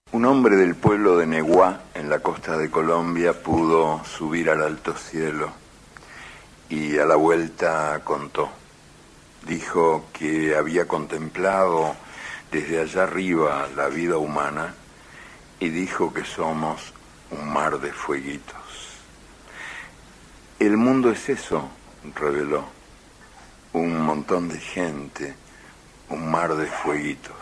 Un hombre del pueblo de Neguá, en la costa de Colombia, pudo subir al alto cielo y a la vuelta contó. Dijo que había contemplado desde allá arriba la vida humana y dijo que somos un mar de fueguitos. El mundo es eso, reveló, un montón de gente, un mar de fueguitos.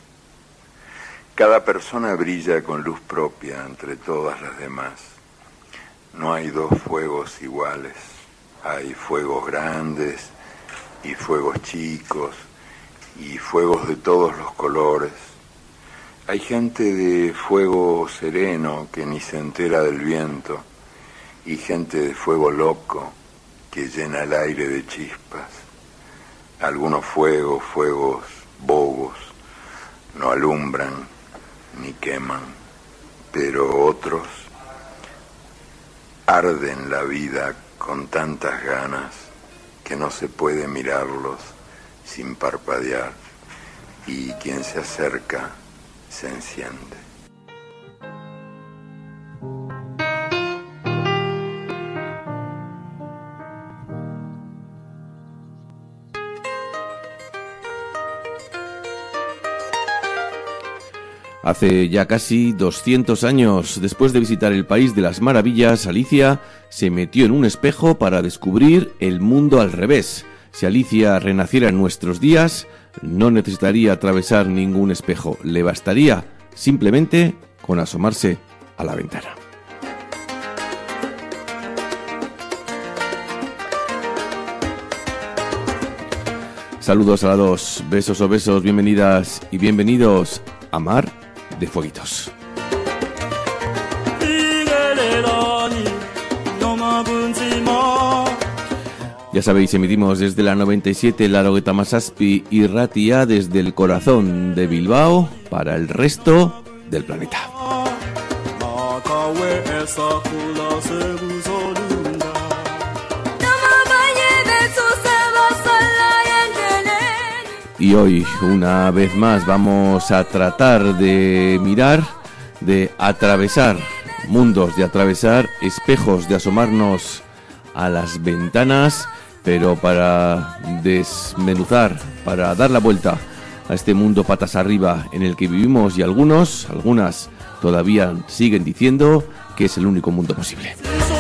Cada persona brilla con luz propia entre todas las demás. No hay dos fuegos iguales. Hay fuegos grandes y fuegos chicos y fuegos de todos los colores. Hay gente de fuego sereno que ni se entera del viento y gente de fuego loco que llena el aire de chispas. Algunos fuegos bobos, no alumbran ni queman, pero otros arden la vida con tantas ganas que no se puede mirarlos sin parpadear, y quien se acerca se enciende. Hace ya casi 200 años, después de visitar el país de las maravillas, Alicia se metió en un espejo para descubrir el mundo al revés. Si Alicia renaciera en nuestros días, no necesitaría atravesar ningún espejo. Le bastaría simplemente con asomarse a la ventana. Saludos a las dos, besos o besos, bienvenidas y bienvenidos a Mar de Fueguitos. Ya sabéis, emitimos desde la 97 Laurogeita Hamazazpi y Ratia, desde el corazón de Bilbao para el resto del planeta. Y hoy, una vez más, vamos a tratar de mirar, de atravesar mundos, de atravesar espejos, de asomarnos a las ventanas, pero para desmenuzar, para dar la vuelta a este mundo patas arriba en el que vivimos, y algunas todavía siguen diciendo que es el único mundo posible.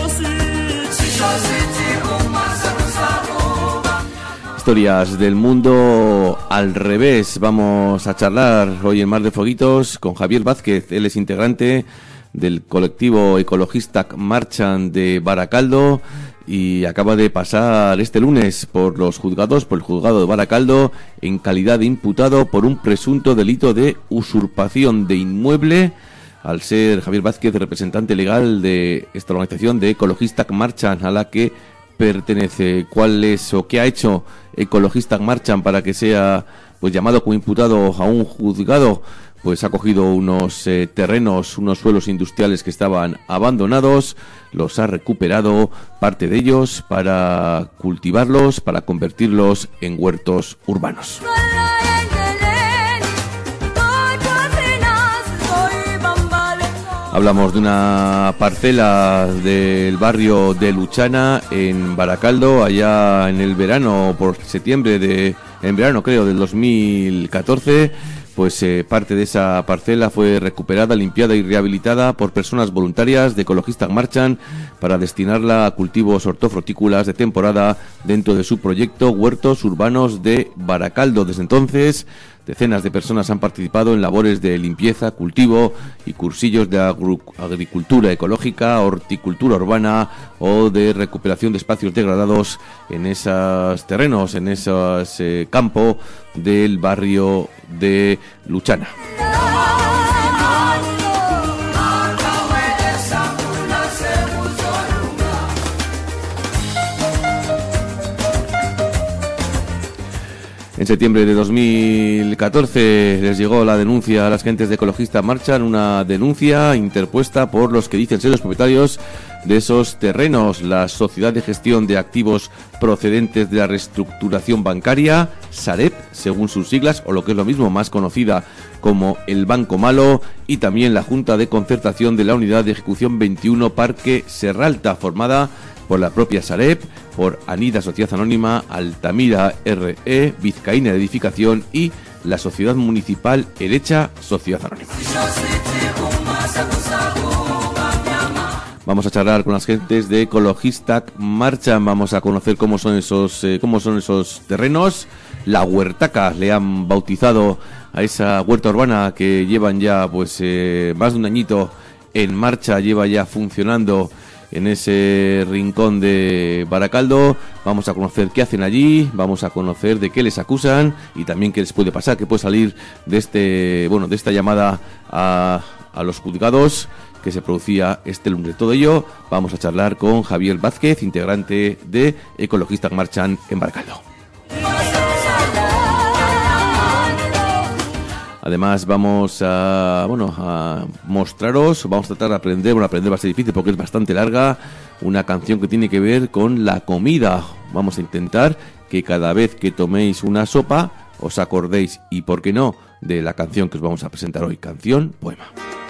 Historias del mundo al revés. Vamos a charlar hoy en Mar de Fueguitos con Javier Vázquez. Él es integrante del colectivo Ecologistak Martxan de Barakaldo y acaba de pasar este lunes por el juzgado de Barakaldo en calidad de imputado por un presunto delito de usurpación de inmueble, al ser Javier Vázquez representante legal de esta organización de Ecologistak Martxan a la que pertenece. ¿Cuál es o qué ha hecho Ecologistak Martxan para que sea llamado como imputado a un juzgado? Pues ha cogido unos terrenos, unos suelos industriales que estaban abandonados, los ha recuperado, parte de ellos, para cultivarlos, para convertirlos en huertos urbanos. Hablamos de una parcela del barrio de Luchana en Barakaldo, allá en el verano, por septiembre, en verano creo, del 2014, pues parte de esa parcela fue recuperada, limpiada y rehabilitada por personas voluntarias de Ecologistak Martxan para destinarla a cultivos hortofrutícolas de temporada dentro de su proyecto Huertos Urbanos de Barakaldo. Desde entonces, decenas de personas han participado en labores de limpieza, cultivo y cursillos de agricultura ecológica, horticultura urbana o de recuperación de espacios degradados en esos terrenos, en esos campos del barrio de Luchana. En septiembre de 2014 les llegó la denuncia a las gentes de Ecologistak Martxan, una denuncia interpuesta por los que dicen ser los propietarios de esos terrenos, la Sociedad de Gestión de Activos Procedentes de la Reestructuración Bancaria, Sareb, según sus siglas, o lo que es lo mismo, más conocida como el Banco Malo, y también la Junta de Concertación de la Unidad de Ejecución 21 Parque Serralta, formada por la propia Sareb, por Anida Sociedad Anónima, Altamira RE, Vizcaína de Edificación y la Sociedad Municipal Erecha Sociedad Anónima. Vamos a charlar con las gentes de Ecologistak Marchan, vamos a conocer cómo son esos terrenos. La huertaca le han bautizado a esa huerta urbana que llevan ya pues más de un añito en marcha, lleva ya funcionando en ese rincón de Baracaldo. Vamos a conocer qué hacen allí, vamos a conocer de qué les acusan y también qué les puede pasar, qué puede salir de esta llamada a los juzgados que se producía este lunes. Todo ello vamos a charlar con Javier Vázquez, integrante de Ecologistak Marchan en Baracaldo. Además vamos a mostraros, vamos a tratar de aprender va a ser difícil porque es bastante larga, una canción que tiene que ver con la comida. Vamos a intentar que cada vez que toméis una sopa os acordéis, y por qué no, de la canción que os vamos a presentar hoy, canción poema.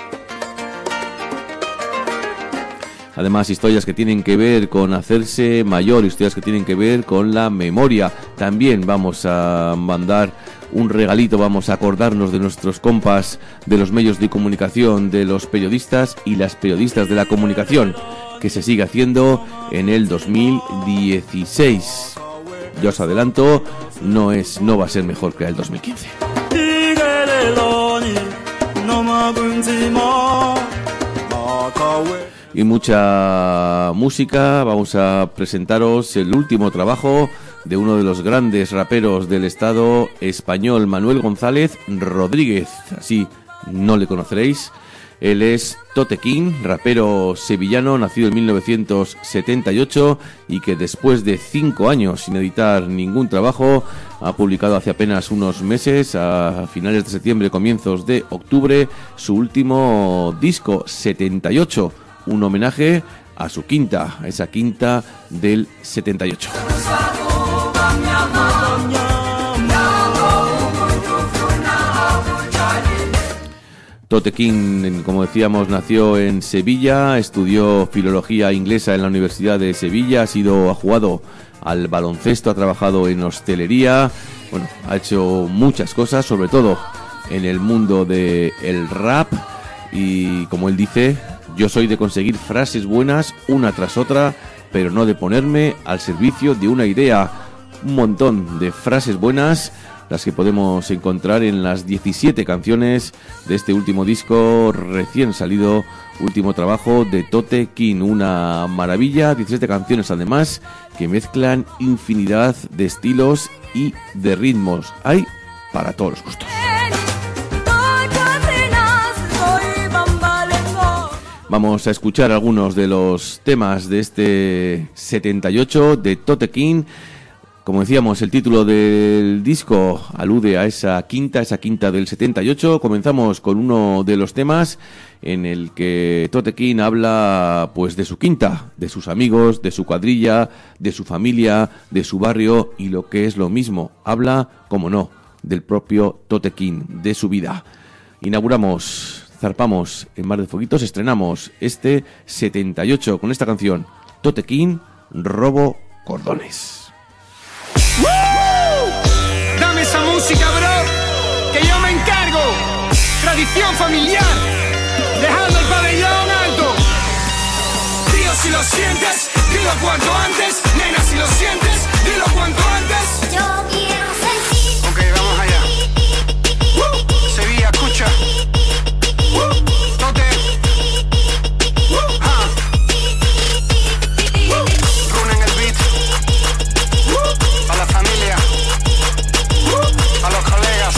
Además, historias que tienen que ver con hacerse mayor, historias que tienen que ver con la memoria. También vamos a mandar un regalito, vamos a acordarnos de nuestros compas de los medios de comunicación, de los periodistas y las periodistas de la comunicación, que se sigue haciendo en el 2016. Yo os adelanto, no va a ser mejor que el 2015. Y mucha música. Vamos a presentaros el último trabajo de uno de los grandes raperos del estado español, Manuel González Rodríguez, así no le conoceréis. Él es Tote King, rapero sevillano, nacido en 1978 y que después de 5 años sin editar ningún trabajo, ha publicado hace apenas unos meses, a finales de septiembre, comienzos de octubre, su último disco, 78, un homenaje a su quinta, a esa quinta del 78. Tote King, como decíamos, nació en Sevilla, estudió filología inglesa en la Universidad de Sevilla, ha jugado al baloncesto, ha trabajado en hostelería, ha hecho muchas cosas, sobre todo en el mundo del rap, y como él dice, yo soy de conseguir frases buenas una tras otra, pero no de ponerme al servicio de una idea. Un montón de frases buenas, las que podemos encontrar en las 17 canciones de este último disco recién salido, último trabajo de Tote King. Una maravilla, 17 canciones además que mezclan infinidad de estilos y de ritmos. Hay para todos los gustos. Vamos a escuchar algunos de los temas de este 78 de Tote King. Como decíamos, el título del disco alude a esa quinta del 78. Comenzamos con uno de los temas en el que Tote King habla pues de su quinta, de sus amigos, de su cuadrilla, de su familia, de su barrio y lo que es lo mismo. Habla, como no, del propio Tote King, de su vida. Zarpamos en Mar de Foguitos, estrenamos este 78 con esta canción, Tote King, Robo Cordones. Dame esa música, bro, que yo me encargo. Tradición familiar, dejando el pabellón alto. Tío, si lo sientes, dilo cuanto antes. Nena, si lo sientes, dilo cuanto antes. Yo quiero sentir. Ok, vamos allá. Sevilla, escucha. Tote. Run en el beat. A la familia. A los colegas.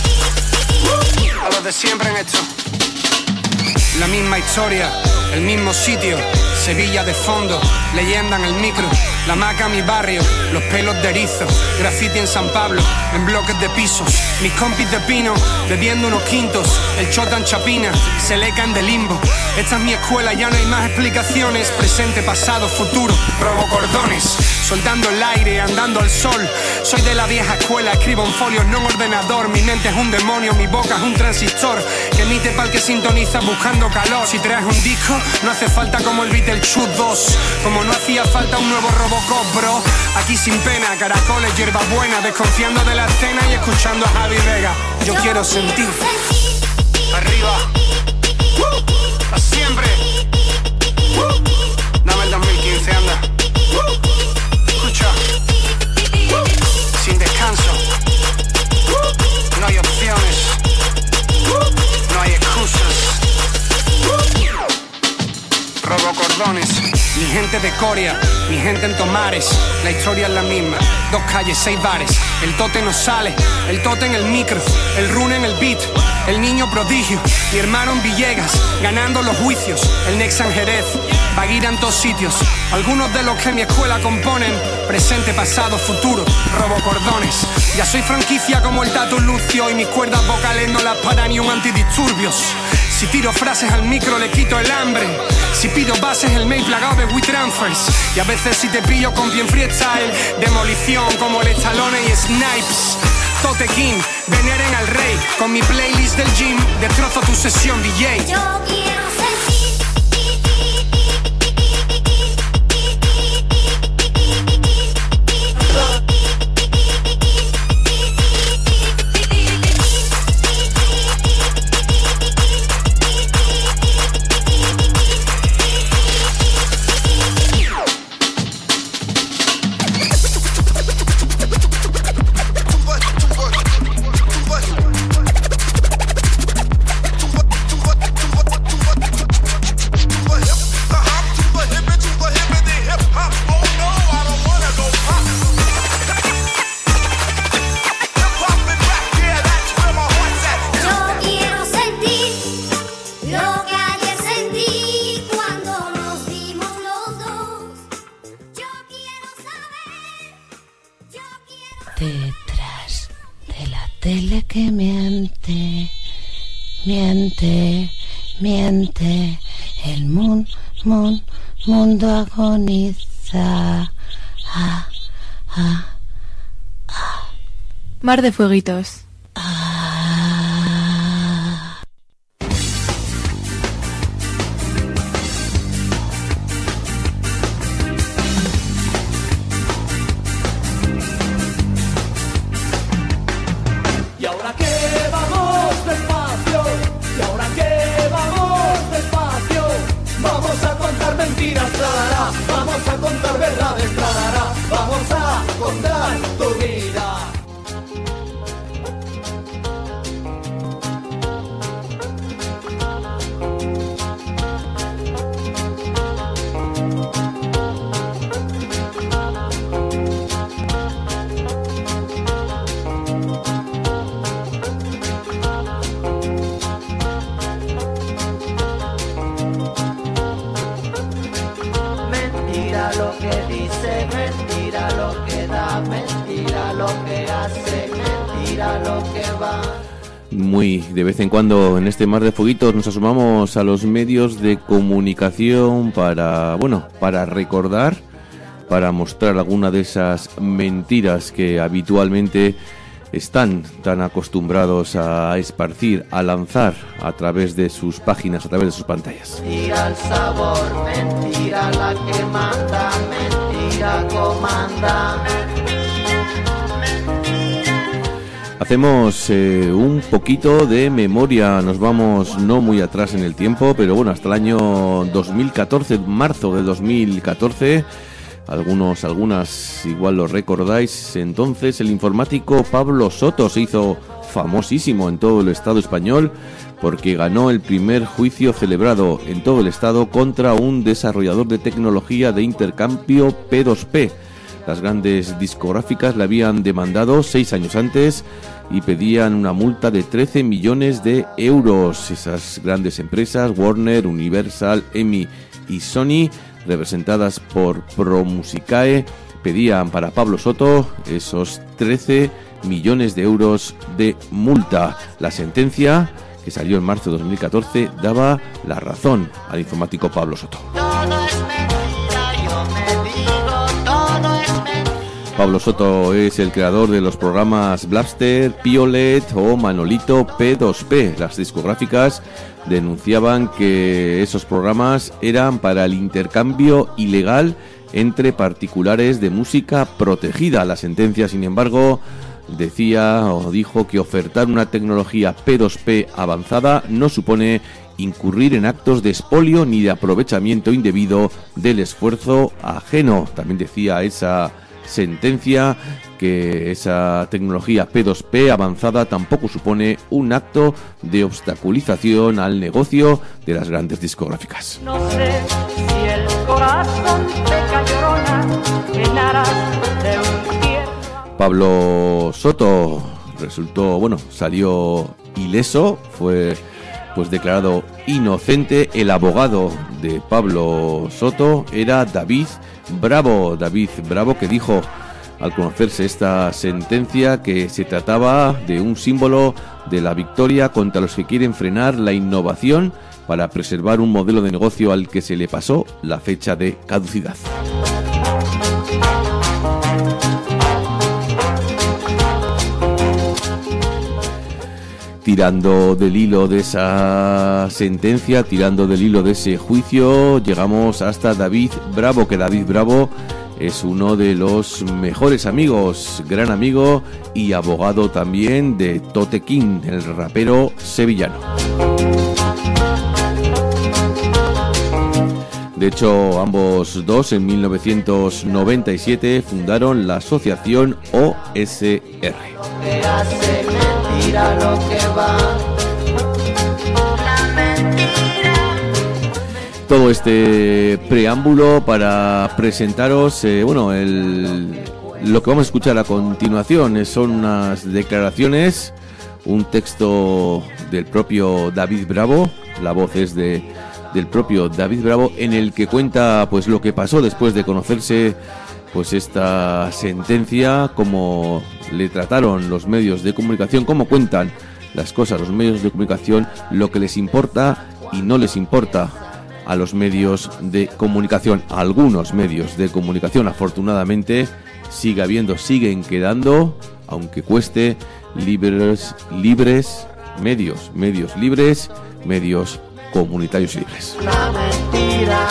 A los de siempre en esto. La misma historia, el mismo sitio, Sevilla de fondo, leyenda en el micro, la maca mi barrio, los pelos de erizo, graffiti en San Pablo, en bloques de pisos, mis compis de pino, bebiendo unos quintos, el chota en Chapina, se le caen de limbo. Esta es mi escuela, ya no hay más explicaciones, presente, pasado, futuro, robo cordones. soldando el aire, andando al sol. Soy de la vieja escuela, escribo en folios, no en ordenador. Mi mente es un demonio, mi boca es un transistor que emite pa'l que sintoniza buscando calor. Si traes un disco, no hace falta como el Beetlejuice 2, como no hacía falta un nuevo Robocop, bro. Aquí sin pena, caracoles, hierbabuena, desconfiando de la escena y escuchando a Javi Vega. Yo quiero sentir. Arriba. A siempre. Dame el 2015, anda. Escucha. Sin descanso. No hay opciones. No hay excusas. Robocordones. Mi gente de Coria, mi gente en Tomares. La historia es la misma. 2 calles, 6 bares. El tote no sale, el tote en el micro, el rune en el beat, el niño prodigio, mi hermano en Villegas, ganando los juicios, el Nexan Jerez, Baguira en todos sitios. Algunos de los que mi escuela componen, presente, pasado, futuro, robocordones. Ya soy franquicia como el Tatu Lucio y mis cuerdas vocales no las para ni un antidisturbios. Si tiro frases al micro le quito el hambre. Si pido bases el mail plagado de WeTransfers. Y a veces si te pillo con bien freestyle, demolición como el Stallone y Snipes. Tote King, veneren al rey. Con mi playlist del gym, destrozo tu sesión DJ. Yo quiero sentir. Detrás de la tele que miente, miente, el mundo agoniza. Mar de Fueguitos. Y ahora que vamos despacio, vamos a contar mentiras, tralará, vamos a contar verdades, tralará, vamos a contar tu vida. Mentira lo que dice, mentira lo que da, mentira lo que hace, mentira lo que va. Muy de vez en cuando en este Mar de Fueguitos nos asomamos a los medios de comunicación para recordar, para mostrar alguna de esas mentiras que habitualmente están tan acostumbrados a esparcir, a lanzar a través de sus páginas, a través de sus pantallas. Mentira el sabor, mentira la que manda, mentira comanda. Hacemos un poquito de memoria, nos vamos no muy atrás en el tiempo, pero bueno, hasta el año 2014, marzo del 2014, algunas igual lo recordáis. Entonces el informático Pablo Soto se hizo famosísimo en todo el Estado español porque ganó el primer juicio celebrado en todo el Estado contra un desarrollador de tecnología de intercambio P2P. Las grandes discográficas le habían demandado 6 años antes y pedían una multa de 13 millones de euros. Esas grandes empresas, Warner, Universal, EMI y Sony, representadas por ProMusicae, pedían para Pablo Soto esos 13 millones de euros de multa. La sentencia, que salió en marzo de 2014, daba la razón al informático Pablo Soto. Todo es mentira, yo me digo, todo es Pablo Soto es el creador de los programas Blabster, Piolet o Manolito P2P. Las discográficas denunciaban que esos programas eran para el intercambio ilegal entre particulares de música protegida. La sentencia, sin embargo, dijo que ofertar una tecnología P2P avanzada no supone incurrir en actos de expolio ni de aprovechamiento indebido del esfuerzo ajeno. También decía esa sentencia que esa tecnología P2P avanzada tampoco supone un acto de obstaculización al negocio de las grandes discográficas. No sé si el corazón te llorona en aras de un tierno. Pablo Soto salió ileso, fue pues declarado inocente. El abogado de Pablo Soto era David Bravo, que dijo al conocerse esta sentencia que se trataba de un símbolo de la victoria contra los que quieren frenar la innovación para preservar un modelo de negocio al que se le pasó la fecha de caducidad. Tirando del hilo de esa sentencia, tirando del hilo de ese juicio, llegamos hasta David Bravo, que David Bravo es uno de los mejores amigos, gran amigo y abogado también de Tote King, el rapero sevillano. De hecho, ambos dos en 1997 fundaron la asociación OSR. Todo este preámbulo para presentaros lo que vamos a escuchar a continuación son unas declaraciones, un texto del propio David Bravo, la voz es del propio David Bravo, en el que cuenta pues lo que pasó después de conocerse pues esta sentencia, cómo le trataron los medios de comunicación, cómo cuentan las cosas los medios de comunicación, lo que les importa y no les importa a los medios de comunicación. A algunos medios de comunicación, afortunadamente, siguen quedando, aunque cueste, medios libres, medios comunitarios y libres. La mentira,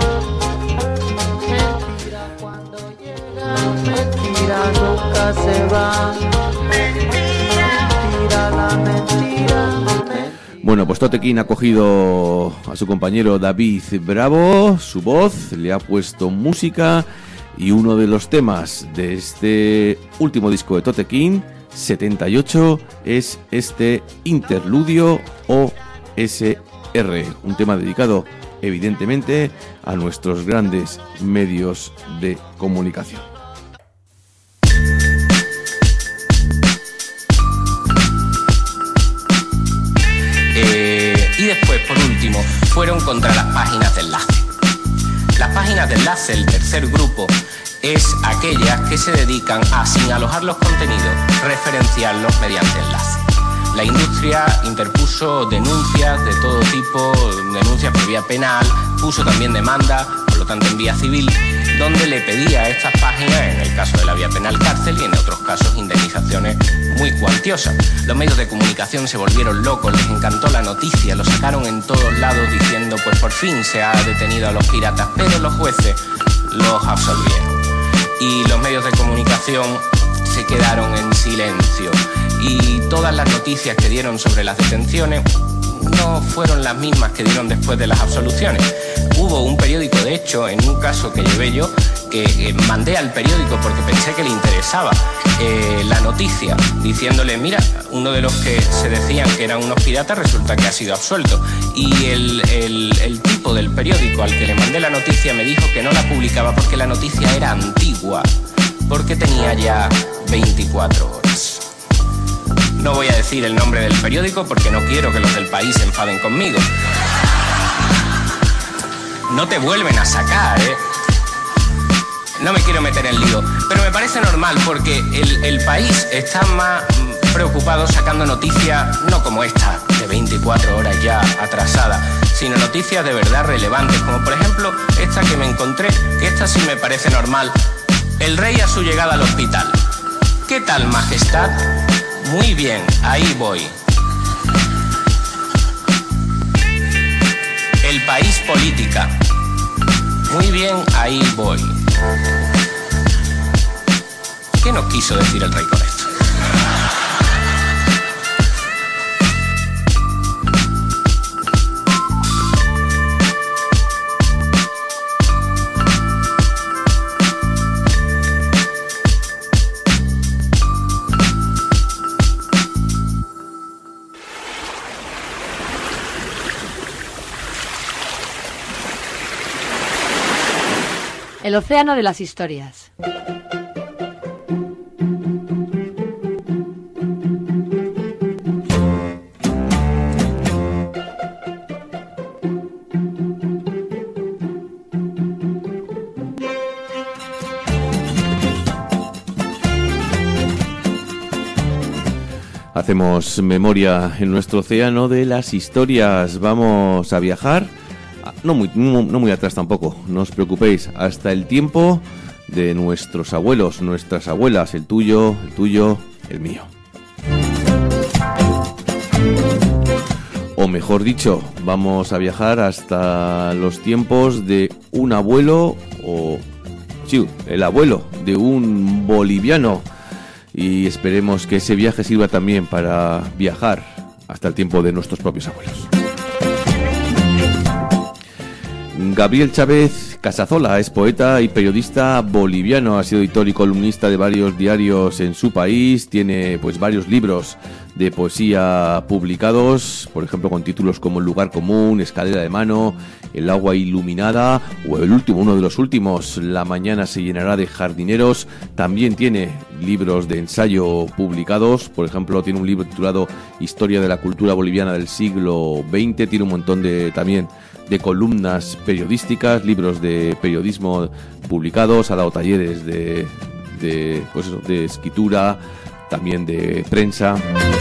mentira cuando llega, mentira nunca se va, mentira, la mentira. Bueno, pues Tote King ha cogido a su compañero David Bravo, su voz, le ha puesto música y uno de los temas de este último disco de Tote King, 78, es este interludio OSR, un tema dedicado evidentemente a nuestros grandes medios de comunicación. Y después, por último, fueron contra las páginas de enlace. Las páginas de enlace, el tercer grupo, es aquellas que se dedican a, sin alojar los contenidos, referenciarlos mediante enlace. La industria interpuso denuncias de todo tipo, denuncias por vía penal, puso también demanda, por lo tanto en vía civil, donde le pedía a estas páginas, en el caso de la vía penal, cárcel y en otros casos indemnizaciones muy cuantiosas. Los medios de comunicación se volvieron locos, les encantó la noticia, lo sacaron en todos lados diciendo pues por fin se ha detenido a los piratas, pero los jueces los absolvieron. Y los medios de comunicación se quedaron en silencio y todas las noticias que dieron sobre las detenciones no fueron las mismas que dieron después de las absoluciones. Hubo un periódico, de hecho, en un caso que llevé yo, que mandé al periódico porque pensé que le interesaba la noticia, diciéndole, mira, uno de los que se decían que eran unos piratas resulta que ha sido absuelto. Y el tipo del periódico al que le mandé la noticia me dijo que no la publicaba porque la noticia era antigua, porque tenía ya 24 horas. No voy a decir el nombre del periódico porque no quiero que los del País se enfaden conmigo. No te vuelven a sacar, No me quiero meter en lío, pero me parece normal porque el País está más preocupado sacando noticias, no como esta, de 24 horas ya atrasada, sino noticias de verdad relevantes, como por ejemplo esta que me encontré, que esta sí me parece normal, El rey a su llegada al hospital. ¿Qué tal, majestad? Muy bien, ahí voy. El país política. Muy bien, ahí voy. ¿Qué nos quiso decir el rey con esto? El océano de las historias. Hacemos memoria en nuestro océano de las historias. Vamos a viajar, no muy atrás tampoco, no os preocupéis, hasta el tiempo de nuestros abuelos, nuestras abuelas, el tuyo, el mío. O mejor dicho, vamos a viajar hasta los tiempos de un abuelo, el abuelo de un boliviano. Y esperemos que ese viaje sirva también para viajar hasta el tiempo de nuestros propios abuelos. Gabriel Chávez Casazola es poeta y periodista boliviano, ha sido editor y columnista de varios diarios en su país, tiene pues varios libros de poesía publicados, por ejemplo con títulos como El lugar común, Escalera de mano, El agua iluminada o uno de los últimos, La mañana se llenará de jardineros. También tiene libros de ensayo publicados, por ejemplo tiene un libro titulado Historia de la cultura boliviana del siglo XX, tiene un montón también de columnas periodísticas, libros de periodismo publicados, ha dado talleres de escritura, también de prensa.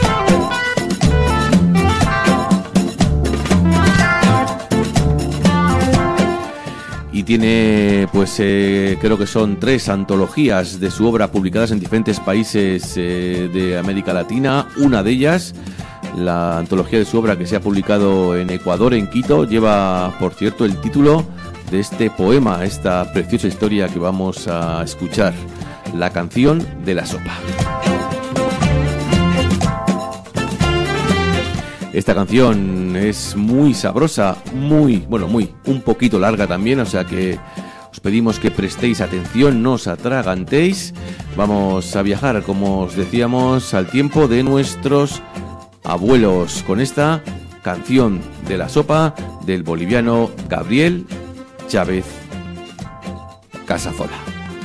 Y tiene, creo que son 3 antologías de su obra publicadas en diferentes países de América Latina. Una de ellas, la antología de su obra que se ha publicado en Ecuador, en Quito, lleva, por cierto, el título de este poema, esta preciosa historia que vamos a escuchar, La canción de la sopa. Esta canción es muy sabrosa, un poquito larga también, o sea que os pedimos que prestéis atención, no os atragantéis. Vamos a viajar, como os decíamos, al tiempo de nuestros abuelos con esta canción de la sopa del boliviano Gabriel Chávez Casazola.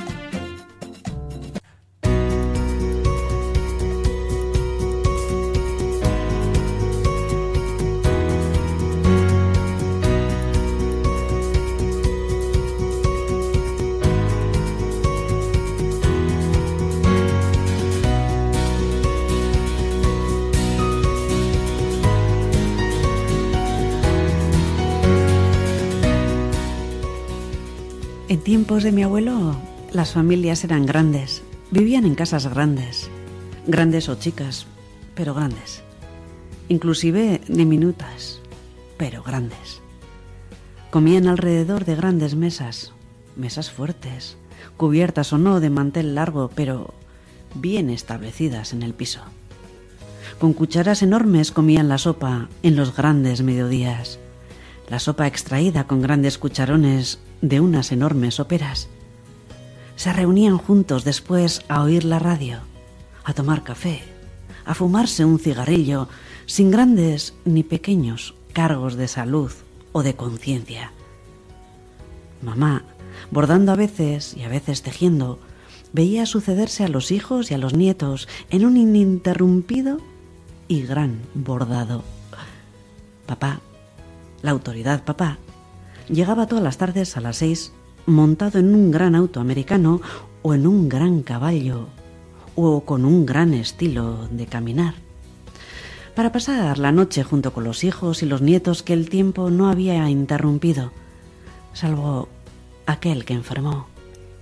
En tiempos de mi abuelo, las familias eran grandes, vivían en casas grandes, grandes o chicas, pero grandes, inclusive diminutas, pero grandes. Comían alrededor de grandes mesas, mesas fuertes, cubiertas o no de mantel largo, pero bien establecidas en el piso. Con cucharas enormes comían la sopa en los grandes mediodías, la sopa extraída con grandes cucharones de unas enormes soperas. Se reunían juntos después a oír la radio, a tomar café, a fumarse un cigarrillo, sin grandes ni pequeños cargos de salud o de conciencia. Mamá, bordando a veces y a veces tejiendo, veía sucederse a los hijos y a los nietos en un ininterrumpido y gran bordado. Papá, la autoridad papá, llegaba todas las tardes a las 6 montado en un gran auto americano o en un gran caballo o con un gran estilo de caminar, para pasar la noche junto con los hijos y los nietos que el tiempo no había interrumpido, salvo aquel que enfermó,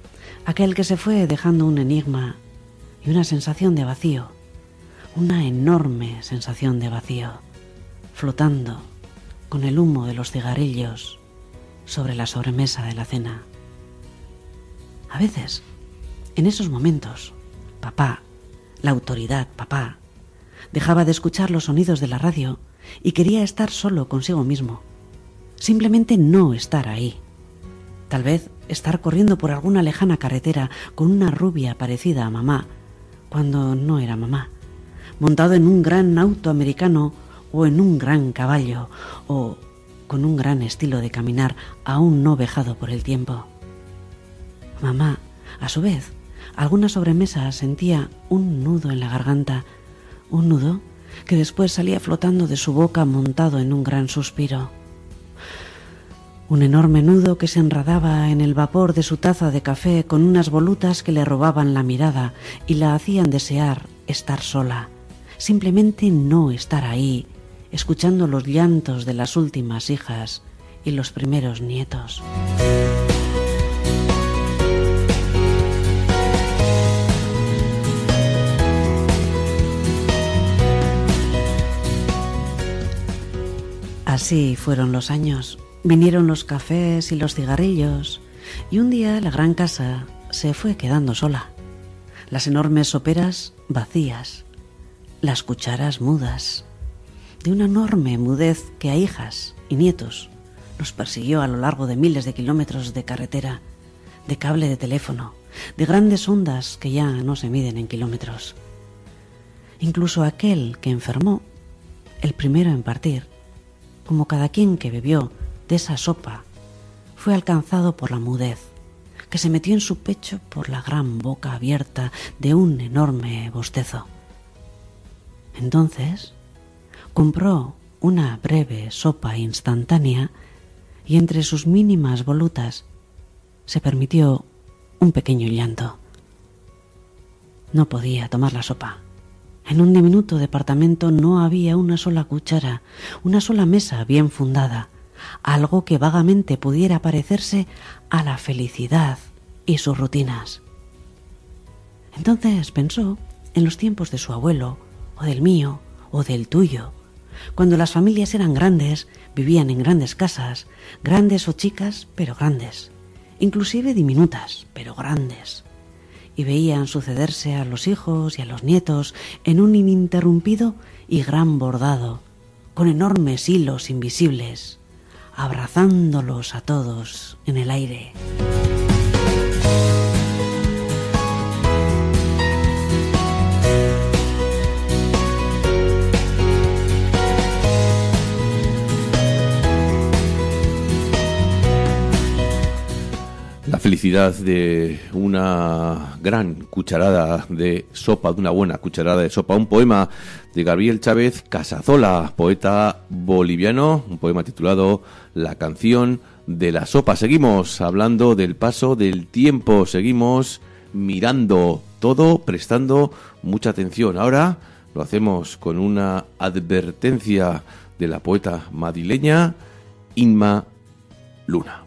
aquel que se fue dejando un enigma y una sensación de vacío, una enorme sensación de vacío, flotando con el humo de los cigarrillos sobre la sobremesa de la cena. A veces, en esos momentos, papá, la autoridad, papá, dejaba de escuchar los sonidos de la radio y quería estar solo consigo mismo. Simplemente no estar ahí. Tal vez estar corriendo por alguna lejana carretera con una rubia parecida a mamá, cuando no era mamá, montado en un gran auto americano o en un gran caballo, o con un gran estilo de caminar aún no vejado por el tiempo. Mamá, a su vez, alguna sobremesa sentía un nudo en la garganta, un nudo que después salía flotando de su boca montado en un gran suspiro. Un enorme nudo que se enredaba en el vapor de su taza de café con unas volutas que le robaban la mirada y la hacían desear estar sola, simplemente no estar ahí, escuchando los llantos de las últimas hijas y los primeros nietos. Así fueron los años. Vinieron los cafés y los cigarrillos, y un día la gran casa se fue quedando sola. Las enormes soperas vacías, las cucharas mudas, de una enorme mudez que a hijas y nietos nos persiguió a lo largo de miles de kilómetros de carretera, de cable de teléfono, de grandes ondas que ya no se miden en kilómetros. Incluso aquel que enfermó, el primero en partir, como cada quien que bebió de esa sopa, fue alcanzado por la mudez, que se metió en su pecho por la gran boca abierta de un enorme bostezo. Entonces, compró una breve sopa instantánea y entre sus mínimas volutas se permitió un pequeño llanto. No podía tomar la sopa. En un diminuto departamento no había una sola cuchara, una sola mesa bien fundada, algo que vagamente pudiera parecerse a la felicidad y sus rutinas. Entonces pensó en los tiempos de su abuelo, o del mío, o del tuyo, cuando las familias eran grandes, vivían en grandes casas, grandes o chicas, pero grandes, inclusive diminutas, pero grandes, y veían sucederse a los hijos y a los nietos en un ininterrumpido y gran bordado, con enormes hilos invisibles, abrazándolos a todos en el aire. La felicidad de una gran cucharada de sopa, de una buena cucharada de sopa. Un poema de Gabriel Chávez Casazola, poeta boliviano, un poema titulado La canción de la sopa. Seguimos hablando del paso del tiempo, seguimos mirando todo, prestando mucha atención. Ahora lo hacemos con una advertencia de la poeta madrileña Inma Luna.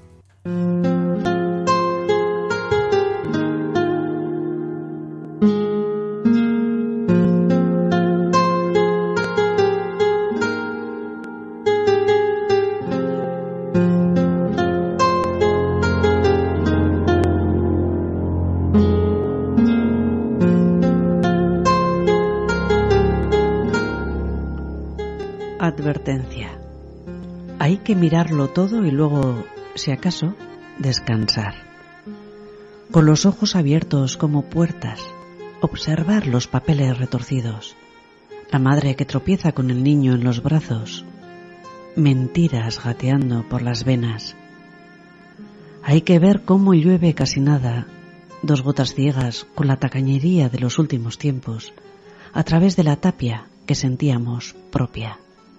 Advertencia. Hay que mirarlo todo y luego, si acaso, descansar. Con los ojos abiertos como puertas, observar los papeles retorcidos, la madre que tropieza con el niño en los brazos, mentiras gateando por las venas. Hay que ver cómo llueve casi nada, dos gotas ciegas con la tacañería de los últimos tiempos, a través de la tapia que sentíamos propia.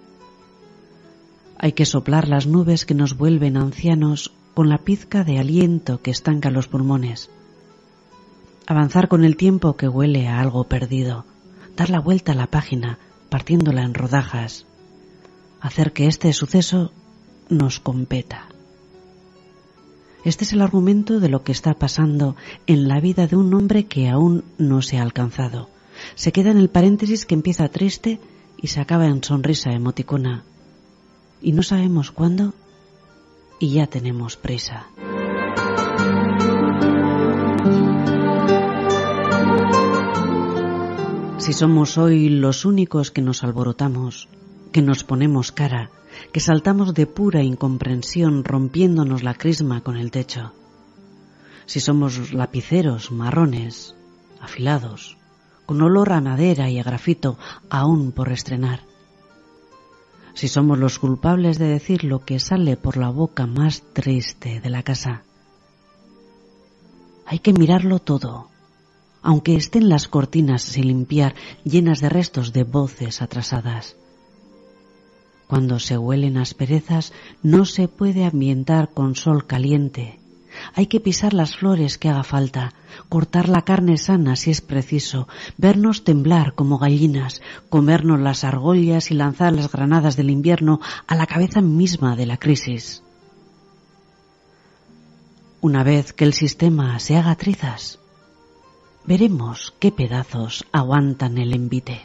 Hay que soplar las nubes que nos vuelven ancianos con la pizca de aliento que estanca los pulmones. Avanzar con el tiempo que huele a algo perdido, dar la vuelta a la página, partiéndola en rodajas, hacer que este suceso nos competa. Este es el argumento de lo que está pasando en la vida de un hombre que aún no se ha alcanzado. Se queda en el paréntesis que empieza triste y se acaba en sonrisa emoticona. Y no sabemos cuándo y ya tenemos prisa. Si somos hoy los únicos que nos alborotamos, que nos ponemos cara, que saltamos de pura incomprensión rompiéndonos la crisma con el techo. Si somos lapiceros marrones, afilados, con olor a madera y a grafito aún por estrenar. Si somos los culpables de decir lo que sale por la boca más triste de la casa. Hay que mirarlo todo, aunque estén las cortinas sin limpiar, llenas de restos de voces atrasadas. Cuando se huelen asperezas, no se puede ambientar con sol caliente. Hay que pisar las flores que haga falta, cortar la carne sana si es preciso, vernos temblar como gallinas, comernos las argollas y lanzar las granadas del invierno a la cabeza misma de la crisis. Una vez que el sistema se haga trizas, veremos qué pedazos aguantan el envite.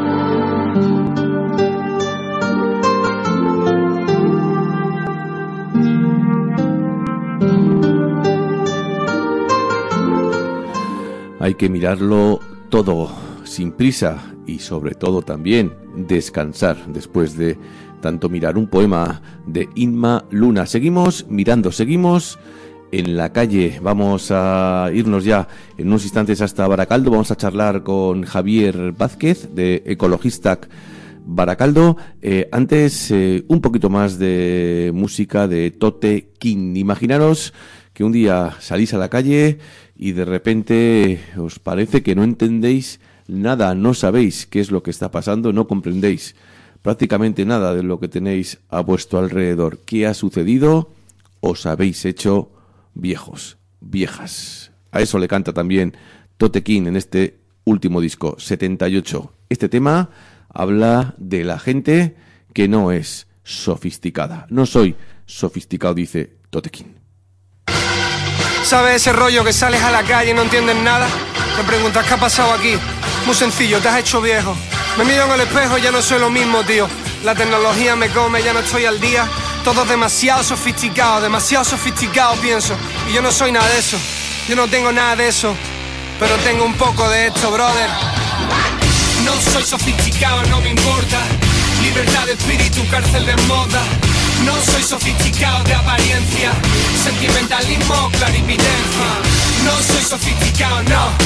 Hay que mirarlo todo sin prisa y sobre todo también descansar después de tanto mirar. Un poema de Inma Luna. Seguimos mirando, seguimos en la calle. Vamos a irnos ya en unos instantes hasta Baracaldo. Vamos a charlar con Javier Vázquez de Ecologistac Baracaldo. Antes un poquito más de música de Tote King. Imaginaros que un día salís a la calle y de repente os parece que no entendéis nada, no sabéis qué es lo que está pasando, no comprendéis prácticamente nada de lo que tenéis a vuestro alrededor. ¿Qué ha sucedido? Os habéis hecho viejos, viejas. A eso le canta también Tote King en este último disco, 78. Este tema habla de la gente que no es sofisticada. No soy sofisticado, dice Tote King. ¿Sabes ese rollo que sales a la calle y no entiendes nada? Te preguntas qué ha pasado aquí. Muy sencillo, te has hecho viejo. Me miro en el espejo y ya no soy lo mismo, tío. La tecnología me come, ya no estoy al día. Todo demasiado sofisticado pienso. Y yo no soy nada de eso. Yo no tengo nada de eso. Pero tengo un poco de esto, brother. No soy sofisticado, no me importa. Libertad de espíritu, cárcel de moda. No soy sofisticado de apariencia. Sentimentalismo, clarividencia. No soy sofisticado,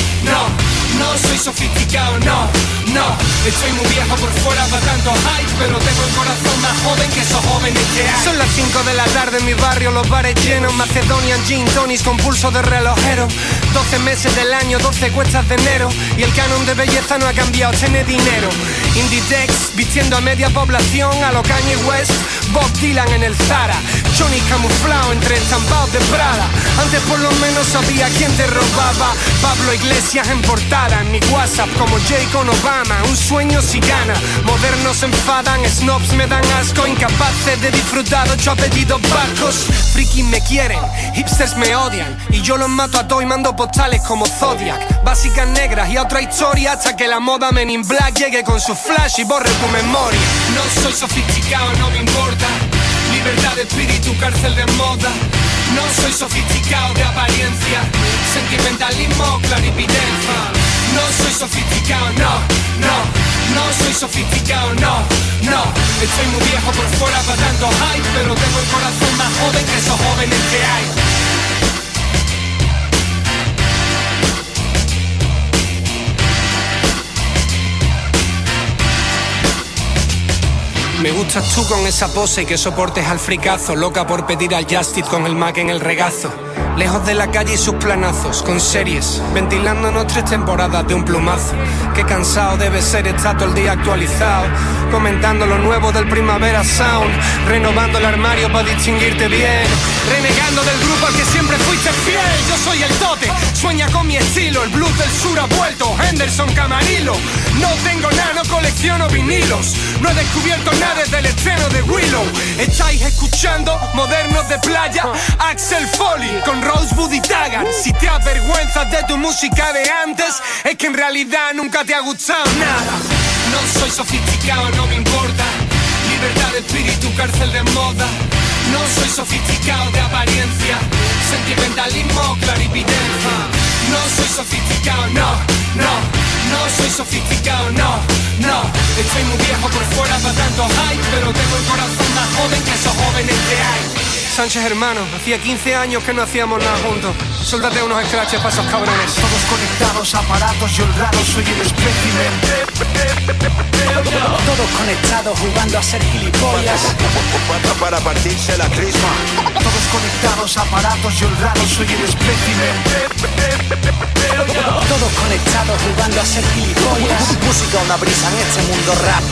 no soy sofisticado, no. Estoy muy viejo por fuera para tanto hype, pero tengo el corazón más joven que esos jóvenes que hay. Son las 5 de la tarde en mi barrio, los bares llenos. Macedonian gin tonics con pulso de relojero. 12 meses del año, 12 cuestas de enero. Y el canon de belleza no ha cambiado, tiene dinero. Inditex, vistiendo a media población. A lo Kanye West, Bob Dylan en el Zara. Johnny camuflado entre estampados de Prada. Antes por lo menos sabía quién te robaba. Pablo Iglesias en portada, en mi WhatsApp como Jay con Obama. Un sueño si gana, modernos se enfadan. Snobs me dan asco, incapaces de disfrutar 8 apellidos vascos. Frikis me quieren, hipsters me odian. Y yo los mato a todos y mando postales como Zodiac. Básicas negras y a otra historia, hasta que la moda Men in Black llegue con su flash y borre tu memoria. No soy sofisticado, no me importa. Libertad de espíritu, cárcel de moda. No soy sofisticado de apariencia. Sentimentalismo, clarividencia. No soy sofisticado, no soy sofisticado, no. Estoy muy viejo por fuera para tanto hype, pero tengo el corazón más joven que esos jóvenes que hay. Me gustas tú con esa pose y que soportes al fricazo. Loca por pedir al Justice con el Mac en el regazo. Lejos de la calle y sus planazos, con series, ventilándonos 3 temporadas de un plumazo. Qué cansado debe ser estar todo el día actualizado, comentando lo nuevo del Primavera Sound, renovando el armario para distinguirte bien, renegando del grupo al que siempre fuiste fiel. Yo soy el Tote, sueña con mi estilo, el blues del sur ha vuelto, Henderson Camarillo. No tengo nada, no colecciono vinilos, no he descubierto nada desde el estreno de Willow. Estáis escuchando modernos de playa, Axel Foley con Rosebud y Taggart. Si te avergüenzas de tu música de antes, es que en realidad nunca te ha gustado nada. No soy sofisticado, no me importa, libertad de espíritu, cárcel de moda. No soy sofisticado de apariencia, sentimentalismo, clarividencia. No soy sofisticado, no soy sofisticado, no. Estoy muy viejo por fuera para tanto hype, pero tengo el corazón más joven que esos jóvenes que hay. Sánchez hermano, hacía 15 años que no hacíamos nada juntos. Suéltate unos scratches para esos cabrones. Todos conectados, aparatos, yo el raro soy el espécimen. Todos conectados, jugando a ser gilipollas. Cuatro para partirse la crisma. Todos conectados, aparatos, yo el raro soy el espécimen. Todos conectados, jugando a ser gilipollas. Música, una brisa en este mundo rap.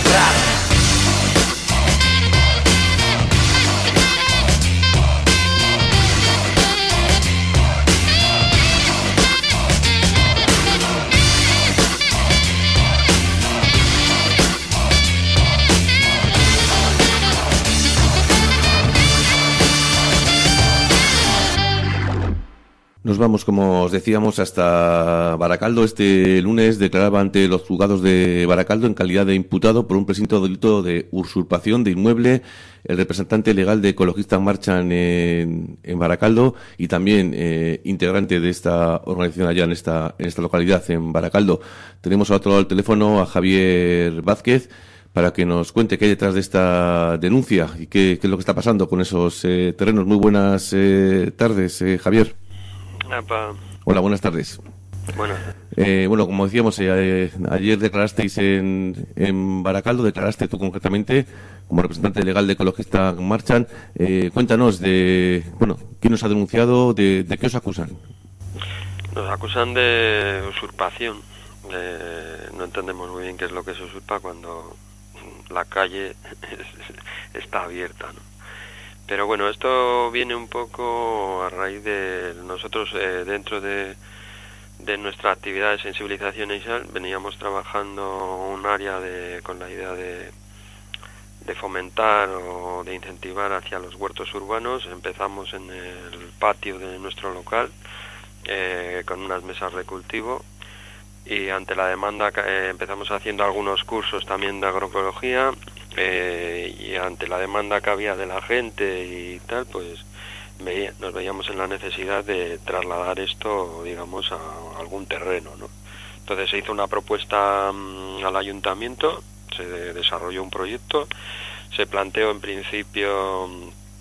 Nos vamos, como os decíamos, hasta Baracaldo. Este lunes declaraba ante los juzgados de Baracaldo en calidad de imputado por un presunto delito de usurpación de inmueble el representante legal de Ecologistas Marchan en Baracaldo y también integrante de esta organización allá en esta localidad, en Baracaldo. Tenemos al otro lado del teléfono a Javier Vázquez para que nos cuente qué hay detrás de esta denuncia y qué es lo que está pasando con esos terrenos. Muy buenas tardes, Javier. Hola, buenas tardes. Bueno, como decíamos, ayer declarasteis en Baracaldo, declaraste tú concretamente como representante legal de Ecologistas Marchan. Cuéntanos quién os ha denunciado, de qué os acusan. Nos acusan de usurpación. No entendemos muy bien qué es lo que se usurpa cuando la calle está abierta, ¿no? Pero bueno, esto viene un poco a raíz de nosotros dentro de nuestra actividad de sensibilización inicial veníamos trabajando un área con la idea de fomentar o de incentivar hacia los huertos urbanos. Empezamos en el patio de nuestro local con unas mesas de cultivo y ante la demanda empezamos haciendo algunos cursos también de agroecología. Y ante la demanda que había de la gente y tal, pues nos veíamos en la necesidad de trasladar esto, digamos, a algún terreno, ¿no? Entonces se hizo una propuesta al ayuntamiento, se desarrolló un proyecto, se planteó en principio,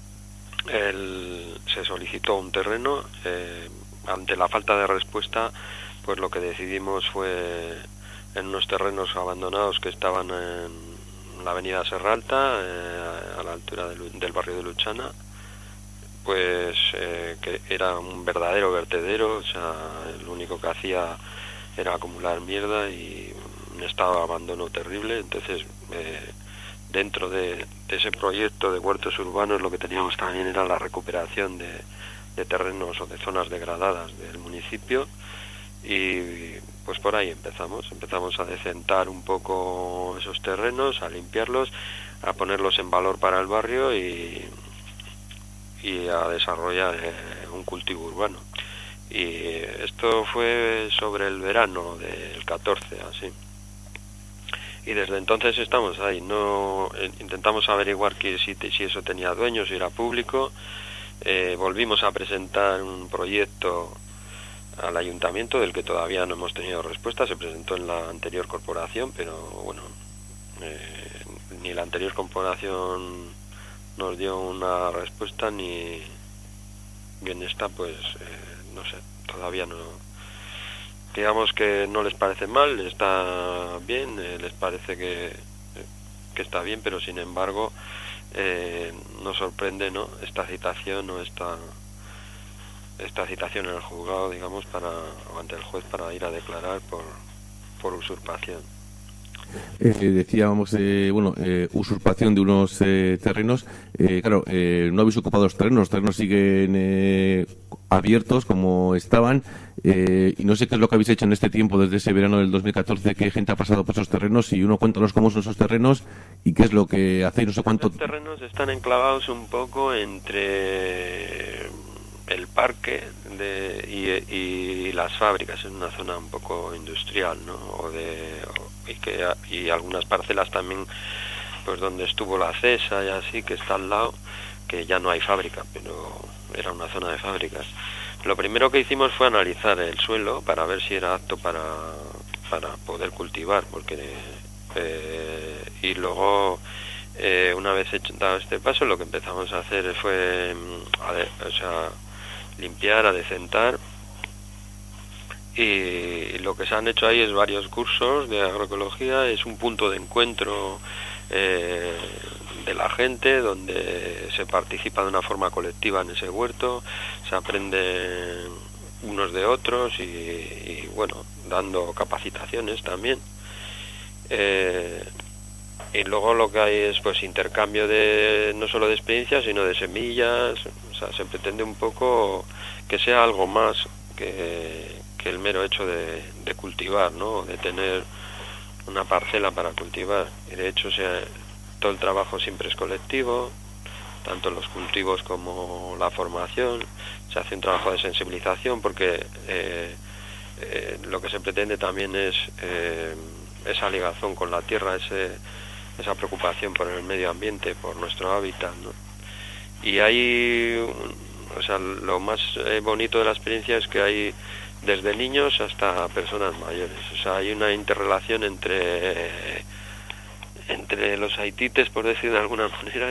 se solicitó un terreno, ante la falta de respuesta, pues lo que decidimos fue en unos terrenos abandonados que estaban en la avenida Serralta, a la altura del barrio de Luchana, pues que era un verdadero vertedero, o sea, lo único que hacía era acumular mierda y un estado de abandono terrible. Entonces, dentro de ese proyecto de huertos urbanos, lo que teníamos también era la recuperación de terrenos o de zonas degradadas del municipio. Y pues por ahí empezamos a decentar un poco esos terrenos, a limpiarlos, a ponerlos en valor para el barrio y a desarrollar un cultivo urbano. Y esto fue sobre el verano del 14, así. Y desde entonces estamos ahí. Intentamos averiguar si eso tenía dueños, si era público. Volvimos a presentar un proyecto al ayuntamiento del que todavía no hemos tenido respuesta. Se presentó en la anterior corporación, pero bueno, ni la anterior corporación nos dio una respuesta, ni en esta, pues no sé, todavía no. Digamos que no les parece mal, está bien, les parece que está bien, pero sin embargo nos sorprende, ¿no?, esta citación o esta citación en el juzgado, digamos, o ante el juez para ir a declarar por usurpación. Decíamos, usurpación de unos terrenos. Claro, no habéis ocupado los terrenos siguen abiertos como estaban. Y no sé qué es lo que habéis hecho en este tiempo, desde ese verano del 2014, qué gente ha pasado por esos terrenos. Y uno, cuéntanos cómo son esos terrenos y qué es lo que hacéis, no sé cuánto. Los terrenos están enclavados un poco entre el parque y las fábricas, en una zona un poco industrial, ¿no? Y algunas parcelas también, pues donde estuvo la CESA y así, que está al lado, que ya no hay fábrica, pero era una zona de fábricas. Lo primero que hicimos fue analizar el suelo para ver si era apto para poder cultivar, y luego una vez dado este paso, lo que empezamos a hacer fue limpiar, adecentar, y lo que se han hecho ahí es varios cursos de agroecología. Es un punto de encuentro de la gente, donde se participa de una forma colectiva en ese huerto, se aprende unos de otros y bueno, dando capacitaciones también. Y luego lo que hay es pues intercambio no solo de experiencias, sino de semillas. O sea, se pretende un poco que sea algo más que el mero hecho de cultivar, ¿no? De tener una parcela para cultivar. Y de hecho todo el trabajo siempre es colectivo, tanto los cultivos como la formación. Se hace un trabajo de sensibilización porque lo que se pretende también es esa ligación con la tierra, esa preocupación por el medio ambiente, por nuestro hábitat, ¿no? Y lo más bonito de la experiencia es que hay desde niños hasta personas mayores. O sea, hay una interrelación entre los haitites, por decir de alguna manera,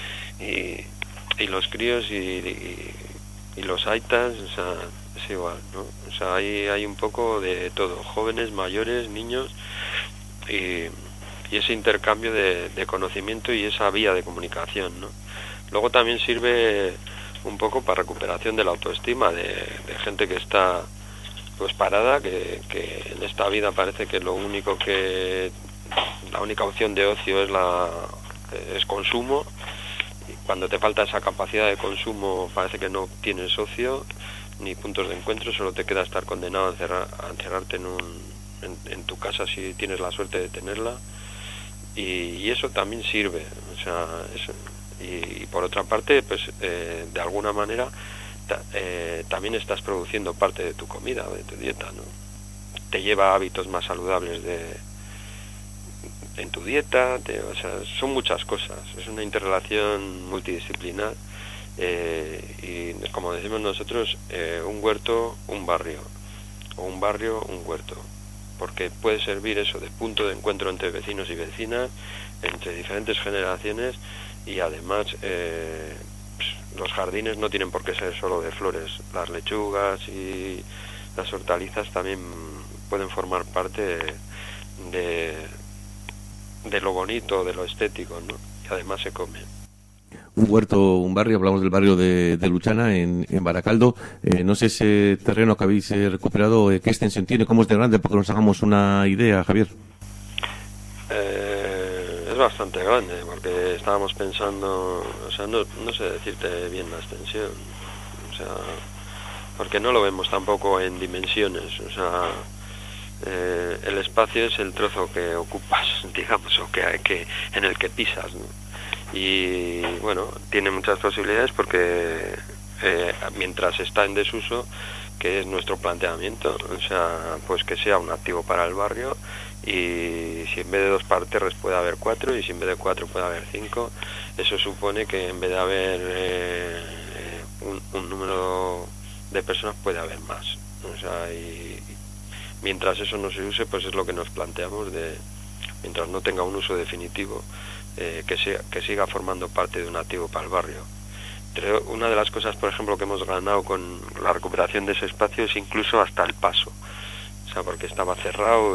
y los críos y los aitas. O sea, es igual, ¿no? O sea, hay un poco de todo, jóvenes, mayores, niños, y ese intercambio de conocimiento y esa vía de comunicación, ¿no? Luego también sirve un poco para recuperación de la autoestima de gente que está pues parada, que en esta vida parece que la única opción de ocio es consumo, y cuando te falta esa capacidad de consumo parece que no tienes ocio ni puntos de encuentro, solo te queda estar condenado a encerrarte en tu casa si tienes la suerte de tenerla, y eso también sirve. O sea, y por otra parte, pues de alguna manera también estás produciendo parte de tu comida, de tu dieta, ¿no? Te lleva a hábitos más saludables en tu dieta, o sea, son muchas cosas. Es una interrelación multidisciplinar, y como decimos nosotros, un huerto, un barrio, o un barrio, un huerto, porque puede servir eso de punto de encuentro entre vecinos y vecinas, entre diferentes generaciones, y además los jardines no tienen por qué ser solo de flores. Las lechugas y las hortalizas también pueden formar parte de lo bonito, de lo estético, ¿no? Y además se come. Un huerto, un barrio, hablamos del barrio de Luchana, en Baracaldo. No sé ese terreno que habéis recuperado, ¿qué extensión tiene? ¿Cómo es de grande? Para que nos hagamos una idea, Javier. Es bastante grande, porque estábamos pensando, o sea, no sé decirte bien la extensión, o sea, porque no lo vemos tampoco en dimensiones. O sea, el espacio es el trozo que ocupas, digamos, o que en el que pisas, ¿no? Y bueno, tiene muchas posibilidades porque mientras está en desuso, que es nuestro planteamiento, o sea, pues que sea un activo para el barrio, y si en vez de 2 parterres puede haber 4, y si en vez de 4 puede haber 5, eso supone que en vez de haber un número de personas puede haber más. O sea, y mientras eso no se use, pues es lo que nos planteamos, mientras no tenga un uso definitivo, que siga formando parte de un activo para el barrio. Una de las cosas, por ejemplo, que hemos ganado con la recuperación de ese espacio es incluso hasta el paso. O sea, porque estaba cerrado,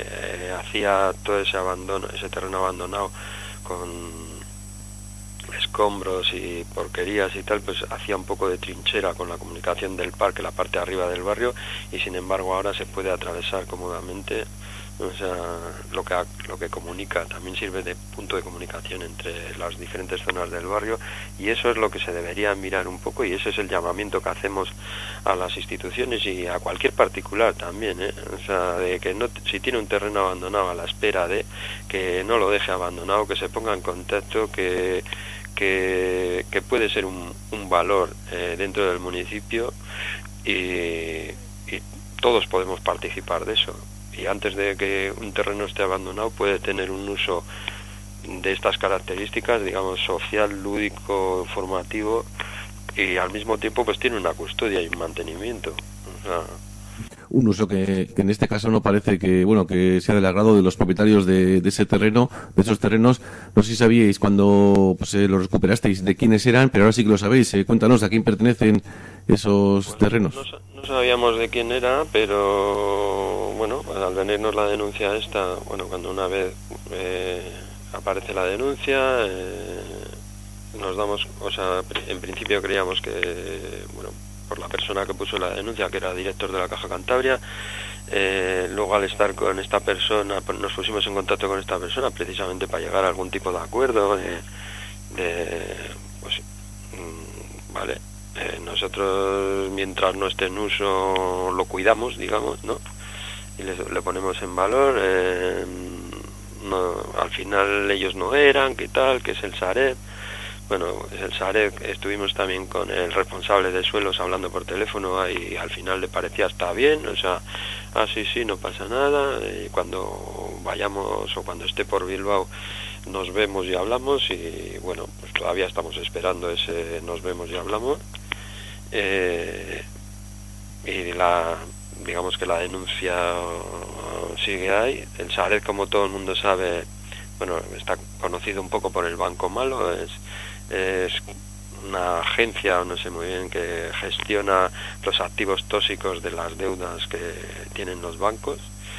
hacía todo ese terreno abandonado con escombros y porquerías y tal, pues hacía un poco de trinchera con la comunicación del parque, la parte de arriba del barrio, y sin embargo ahora se puede atravesar cómodamente. O sea, lo que comunica, también sirve de punto de comunicación entre las diferentes zonas del barrio, y eso es lo que se debería mirar un poco, y ese es el llamamiento que hacemos a las instituciones y a cualquier particular también, o sea, de que no, si tiene un terreno abandonado, a la espera de que no lo deje abandonado, que se ponga en contacto, que puede ser un valor dentro del municipio, y todos podemos participar de eso. Y antes de que un terreno esté abandonado puede tener un uso de estas características, digamos, social, lúdico, formativo, y al mismo tiempo pues tiene una custodia y un mantenimiento. O sea, un uso que en este caso no parece que que sea del agrado de los propietarios de ese terreno, de esos terrenos. No sé si sabíais cuando los recuperasteis de quiénes eran, pero ahora sí que lo sabéis. Cuéntanos, ¿a quién pertenecen esos terrenos? No sabíamos de quién era, pero al venirnos la denuncia esta, cuando una vez aparece la denuncia, nos damos, en principio creíamos que, por la persona que puso la denuncia, que era director de la Caja Cantabria, luego al estar con esta persona, nos pusimos en contacto con esta persona precisamente para llegar a algún tipo de acuerdo, vale. Nosotros, mientras no esté en uso, lo cuidamos, digamos, ¿no? Y le ponemos en valor. Al final ellos no eran, ¿qué tal? Que es el Sareb. Es el Sareb. Estuvimos también con el responsable de suelos hablando por teléfono, y al final le parecía está bien, sí, no pasa nada. Y cuando vayamos o cuando esté por Bilbao nos vemos y hablamos, y pues todavía estamos esperando ese nos vemos y hablamos. Y digamos que la denuncia sigue ahí. El Sareb, como todo el mundo sabe, está conocido un poco por el Banco Malo, es una agencia, no sé muy bien, que gestiona los activos tóxicos de las deudas que tienen los bancos,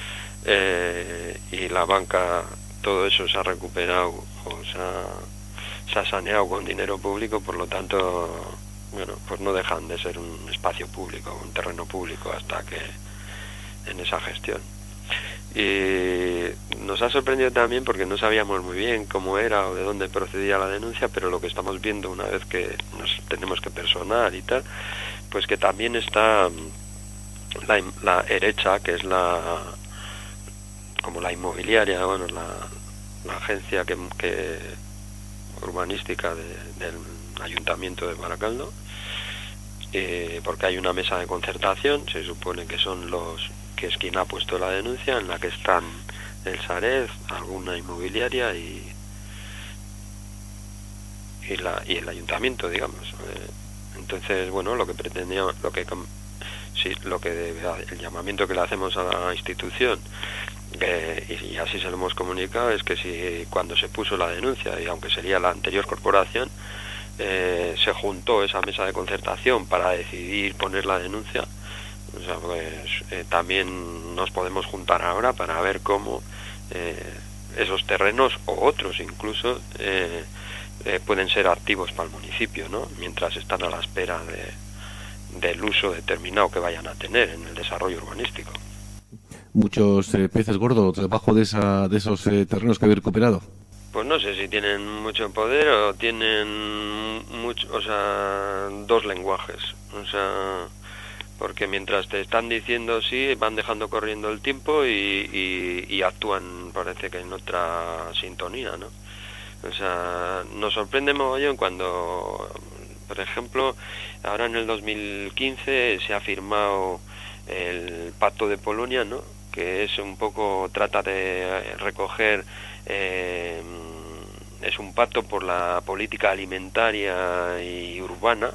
y la banca, todo eso se ha recuperado, se ha saneado con dinero público, por lo tanto pues no dejan de ser un espacio público, un terreno público hasta que en esa gestión. Y nos ha sorprendido también porque no sabíamos muy bien cómo era o de dónde procedía la denuncia, pero lo que estamos viendo una vez que nos tenemos que personar y tal, pues que también está la Erecha, que es como la inmobiliaria, la agencia que urbanística del Ayuntamiento de Baracaldo, porque hay una mesa de concertación, se supone que que es quien ha puesto la denuncia, en la que están el Sareb, alguna inmobiliaria y el ayuntamiento, digamos. Entonces, lo que pretendíamos, el llamamiento que le hacemos a la institución, y así se lo hemos comunicado, es que si cuando se puso la denuncia, y aunque sería la anterior corporación, se juntó esa mesa de concertación para decidir poner la denuncia, también nos podemos juntar ahora para ver cómo esos terrenos o otros incluso pueden ser activos para el municipio, ¿no? Mientras están a la espera del uso determinado que vayan a tener en el desarrollo urbanístico. Muchos peces gordos debajo de esos terrenos que habéis recuperado. Pues no sé si tienen mucho poder o tienen dos lenguajes, porque mientras te están diciendo sí, van dejando corriendo el tiempo y actúan, parece que en otra sintonía, ¿no? Nos sorprende mogollón cuando, por ejemplo, ahora en el 2015 se ha firmado el Pacto de Polonia, ¿no? Que es un poco, trata de recoger, es un pacto por la política alimentaria y urbana.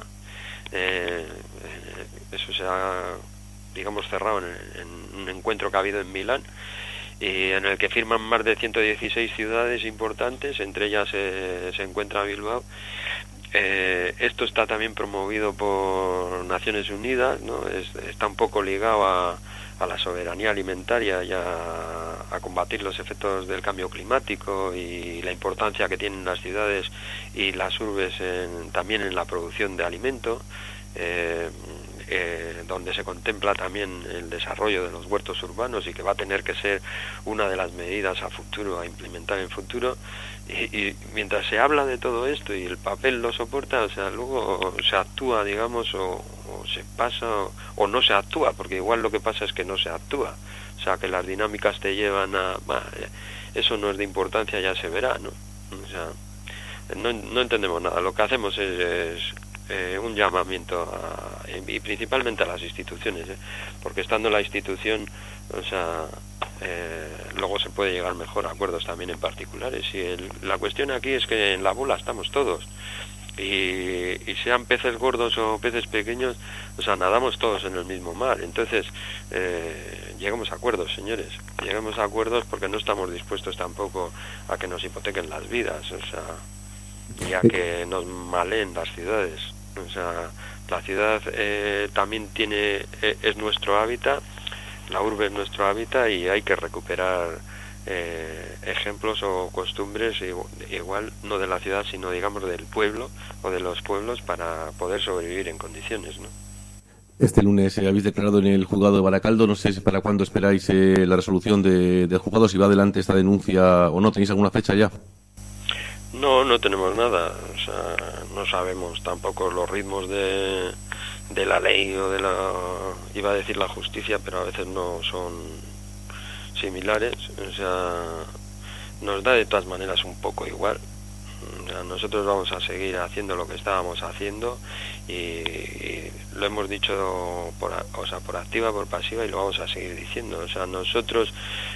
Eso se ha, digamos, cerrado en un encuentro que ha habido en Milán, y en el que firman más de 116 ciudades importantes, entre ellas se encuentra Bilbao. Esto está también promovido por Naciones Unidas, ¿no? Está un poco ligado a la soberanía alimentaria y a combatir los efectos del cambio climático y la importancia que tienen las ciudades y las urbes también en la producción de alimento, donde se contempla también el desarrollo de los huertos urbanos y que va a tener que ser una de las medidas a futuro, a implementar en futuro. Y mientras se habla de todo esto y el papel lo soporta, o sea, luego se actúa, digamos, o se pasa o no se actúa, porque igual lo que pasa es que no se actúa, o sea, que las dinámicas te llevan a... eso no es de importancia, ya se verá, ¿no? O sea, no entendemos nada. Lo que hacemos es un llamamiento y principalmente a las instituciones, porque estando en la institución, o sea, luego se puede llegar mejor a acuerdos también en particulares. Y la cuestión aquí es que en la bola estamos todos, y sean peces gordos o peces pequeños, o sea, nadamos todos en el mismo mar. Entonces lleguemos a acuerdos, señores, lleguemos a acuerdos, porque no estamos dispuestos tampoco a que nos hipotequen las vidas, o sea, y a que nos maleen las ciudades. O sea, la ciudad también es nuestro hábitat, la urbe es nuestro hábitat, y hay que recuperar ejemplos o costumbres igual, no de la ciudad, sino digamos del pueblo o de los pueblos, para poder sobrevivir en condiciones, ¿no? Este lunes habéis declarado en el juzgado de Baracaldo. No sé para cuándo esperáis la resolución del juzgado, si va adelante esta denuncia o no. ¿Tenéis alguna fecha ya? No tenemos nada, o sea, no sabemos tampoco los ritmos de la ley o iba a decir la justicia, pero a veces no son similares, o sea, nos da de todas maneras un poco igual. O sea, nosotros vamos a seguir haciendo lo que estábamos haciendo y lo hemos dicho por activa, por pasiva, y lo vamos a seguir diciendo. O sea, nosotros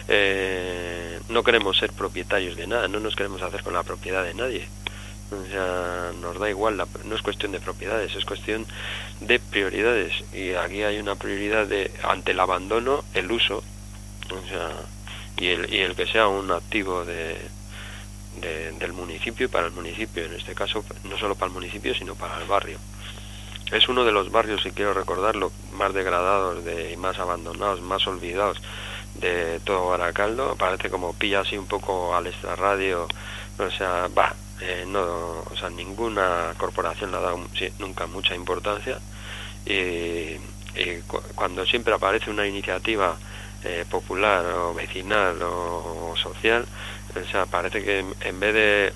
no queremos ser propietarios de nada, no nos queremos hacer con la propiedad de nadie. O sea, nos da igual, no es cuestión de propiedades, es cuestión de prioridades, y aquí hay una prioridad ante el abandono, el uso, o sea, y el que sea un activo del municipio y para el municipio, en este caso no solo para el municipio sino para el barrio. Es uno de los barrios, y quiero recordarlo, más degradados y más abandonados, más olvidados de todo Baracaldo. Parece como pilla así un poco al extrarradio, o sea, o sea, ninguna corporación le ha dado nunca mucha importancia, y cuando siempre aparece una iniciativa popular o vecinal o social, o sea, parece que en vez de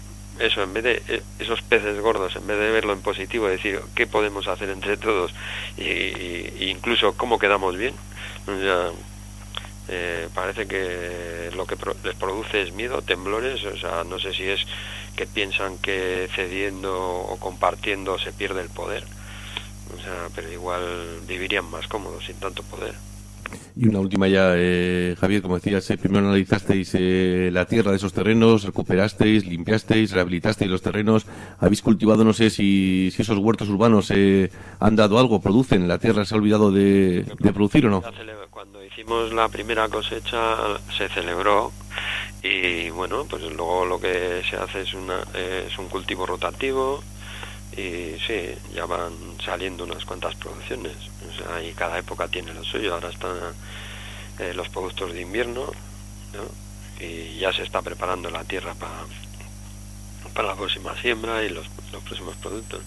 esos peces gordos, en vez de verlo en positivo, decir qué podemos hacer entre todos y incluso cómo quedamos bien, o sea, parece que lo que les produce es miedo, temblores. O sea, no sé si es que piensan que cediendo o compartiendo se pierde el poder, o sea, pero igual vivirían más cómodos sin tanto poder. Y una última ya, Javier, como decías, primero analizasteis la tierra de esos terrenos, recuperasteis, limpiasteis, rehabilitasteis los terrenos, habéis cultivado, no sé si esos huertos urbanos han dado algo, producen, la tierra se ha olvidado de producir o no. Cuando hicimos la primera cosecha se celebró, y bueno, pues luego lo que se hace es un cultivo rotativo, y sí, ya van saliendo unas cuantas producciones, o sea, y cada época tiene lo suyo. Ahora están los productos de invierno, ¿no? Y ya se está preparando la tierra para la próxima siembra y los próximos productos.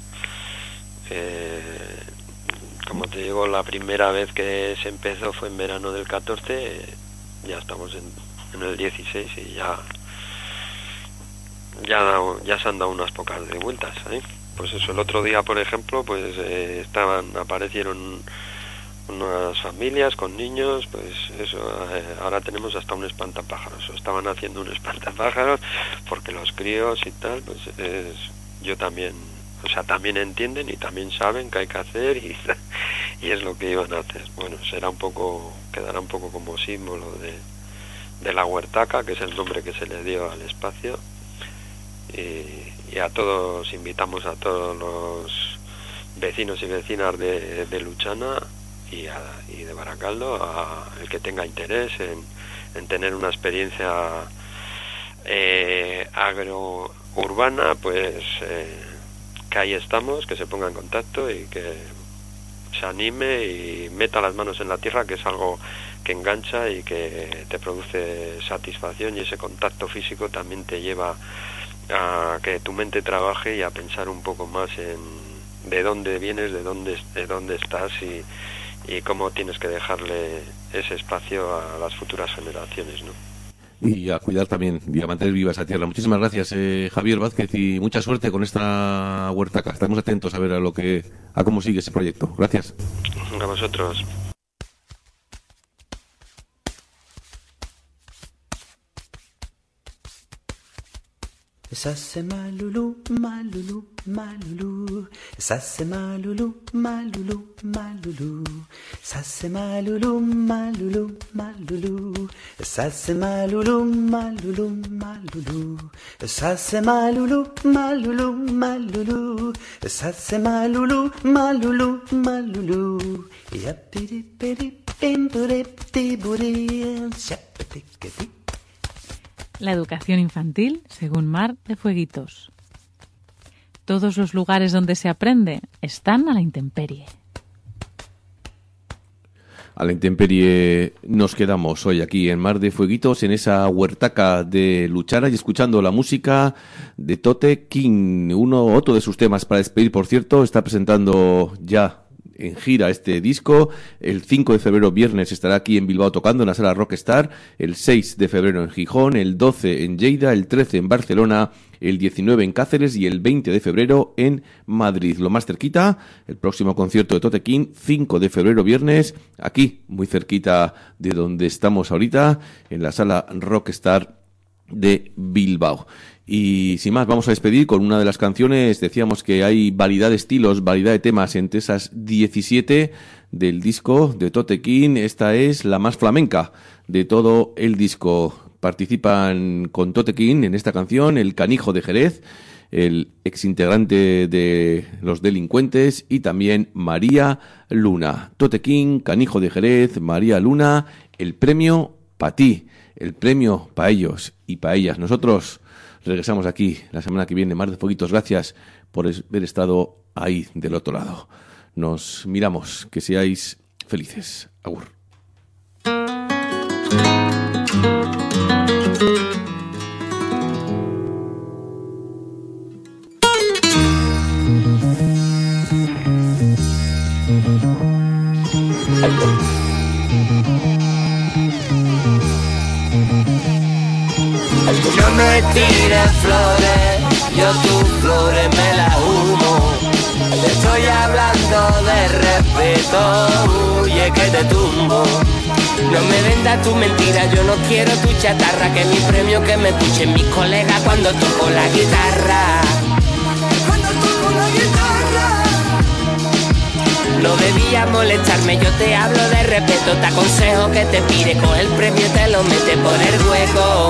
Como te digo, la primera vez que se empezó fue en verano del 14, ya estamos en el 16 y ya se han dado unas pocas de vueltas, ¿eh? Pues eso, el otro día, por ejemplo, pues aparecieron unas familias con niños, pues eso, ahora tenemos hasta un espantapájaros, estaban haciendo un espantapájaros porque los críos y tal, pues yo también, o sea, también entienden y también saben qué hay que hacer y es lo que iban a hacer. Bueno, quedará un poco como símbolo de la huertaca, que es el nombre que se le dio al espacio. Y a todos, invitamos a todos los vecinos y vecinas de Luchana y de Baracaldo, el que tenga interés en tener una experiencia agrourbana, pues que ahí estamos, que se ponga en contacto y que se anime y meta las manos en la tierra, que es algo engancha y que te produce satisfacción, y ese contacto físico también te lleva a que tu mente trabaje y a pensar un poco más en de dónde vienes, de dónde estás y cómo tienes que dejarle ese espacio a las futuras generaciones, ¿no? Y a cuidar también y a mantener viva esa tierra. Muchísimas gracias, Javier Vázquez, y mucha suerte con esta huertaca. Estamos atentos a ver a cómo sigue ese proyecto. Gracias. A vosotros. Ça c'est Maloulou, Maloulou, Maloulou. Ça c'est Maloulou, Maloulou, Maloulou. Ça c'est Maloulou, Maloulou, Maloulou. Ça c'est Maloulou, Maloulou, Maloulou. Ça c'est Maloulou, Maloulou, Maloulou. Ça c'est Maloulou, Maloulou, Maloulou. Yapidi pidi pimpuri tiburi chapati. La educación infantil según Mar de Fueguitos. Todos los lugares donde se aprende están a la intemperie. A la intemperie nos quedamos hoy aquí en Mar de Fueguitos, en esa huertaca de Luchara, y escuchando la música de Tote King. Otro de sus temas para despedir, por cierto, está presentando ya en gira este disco. El 5 de febrero, viernes, estará aquí en Bilbao tocando en la sala Rockstar, el 6 de febrero en Gijón, el 12 en Lleida, el 13 en Barcelona, el 19 en Cáceres y el 20 de febrero en Madrid. Lo más cerquita, el próximo concierto de Tote King, 5 de febrero, viernes, aquí, muy cerquita de donde estamos ahorita, en la sala Rockstar de Bilbao. Y sin más, vamos a despedir con una de las canciones. Decíamos que hay variedad de estilos, variedad de temas entre esas 17 del disco de Tote King. Esta es la más flamenca de todo el disco. Participan con Tote King en esta canción el Canijo de Jerez, el exintegrante de Los Delincuentes, y también María Luna. Tote King, Canijo de Jerez, María Luna, el premio pa' ti, el premio pa' ellos y pa' ellas. Nosotros regresamos aquí la semana que viene, Mar de Fueguitos. Gracias por haber estado ahí del otro lado. Nos miramos. Que seáis felices. Agur. No me tires flores, yo tus flores me las humo. Te estoy hablando de respeto, y es que te tumbo. No me vendas tu mentira, yo no quiero tu chatarra, que mi premio que me escuchen mis colegas cuando toco la guitarra. Cuando toco la guitarra. No debías molestarme, yo te hablo de respeto, te aconsejo que te pire, coge el premio y te lo metes por el hueco.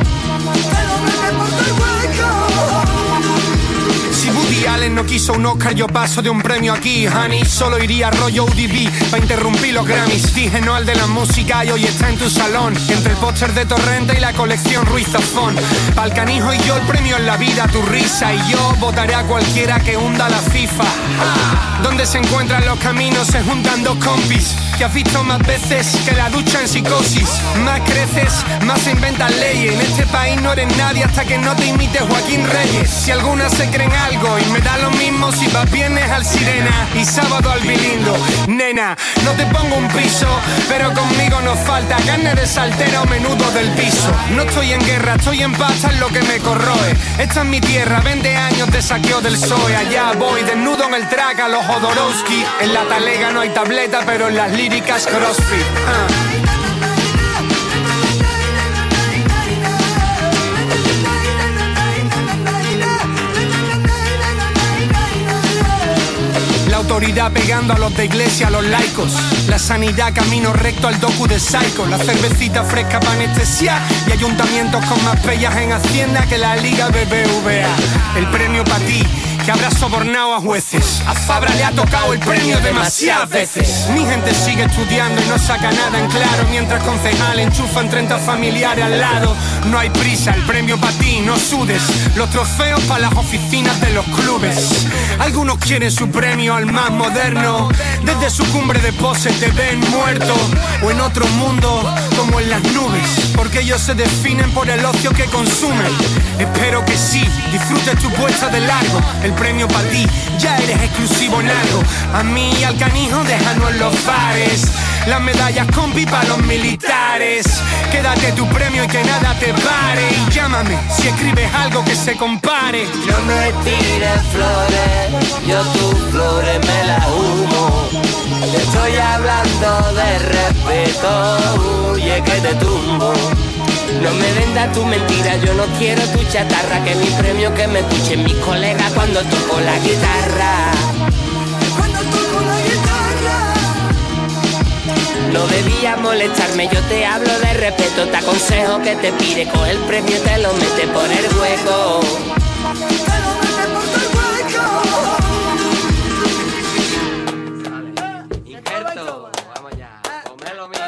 Si Woody Allen no quiso un Oscar, yo paso de un premio aquí, honey. Solo iría rollo UDB para interrumpir los Grammys. Dije no al de la música y hoy está en tu salón, entre el póster de Torrente y la colección Ruiz Zafón. Pa'l Canijo y yo el premio en la vida, tu risa, y yo votaré a cualquiera que hunda la FIFA. Donde se encuentran los caminos se juntan dos compis que has visto más veces que la ducha en Psicosis. Más creces, más se inventan leyes. En este país no eres nadie hasta que no te imite Joaquín Reyes. Si algunas se creen algo y me da lo mismo si vas viernes al Sirena y sábado al Bilindo. Nena, no te pongo un piso, pero conmigo nos falta carne de saltera o menudo del piso. No estoy en guerra, estoy en paz, es lo que me corroe. Esta es mi tierra, 20 años de saqueo del PSOE. Allá voy, desnudo en el track a los Jodorowsky. En la talega no hay tableta, pero en las líricas CrossFit. La autoridad pegando a los de iglesia, a los laicos. La sanidad camino recto al docu de Psycho. La cervecita fresca para anestesia y ayuntamientos con más pellas en Hacienda que la Liga BBVA. El premio para ti, que habrá sobornado a jueces. A Fabra le ha tocado el premio demasiadas veces. Mi gente sigue estudiando y no saca nada en claro, mientras concejal enchufan 30 familiares al lado. No hay prisa, el premio para ti, no sudes. Los trofeos para las oficinas de los clubes. Algunos quieren su premio al más moderno, Desde su cumbre de pose te ven muerto, o en otro mundo como en las nubes, porque ellos se definen por el ocio que consumen. Espero que sí, disfrutes tu puesta de largo. El premio para ti, ya eres exclusivo en algo. A mí y al canijo déjanos en los bares, las medallas compi para los militares. Quédate tu premio y que nada te pare. Y llámame si escribes algo que se compare. No me tires flores, yo tus flores me las humo. Te estoy hablando de respeto, huye que te tumbo. No me vendas tu mentira, yo no quiero tu chatarra. Que mi premio que me escuchen mis colegas cuando toco la guitarra. Cuando toco la guitarra. No debías molestarme, yo te hablo de respeto. Te aconsejo que te pide, coge el premio y te lo mete por el hueco. Te lo mete por el hueco. Injerto, vamos ya, come lo mío.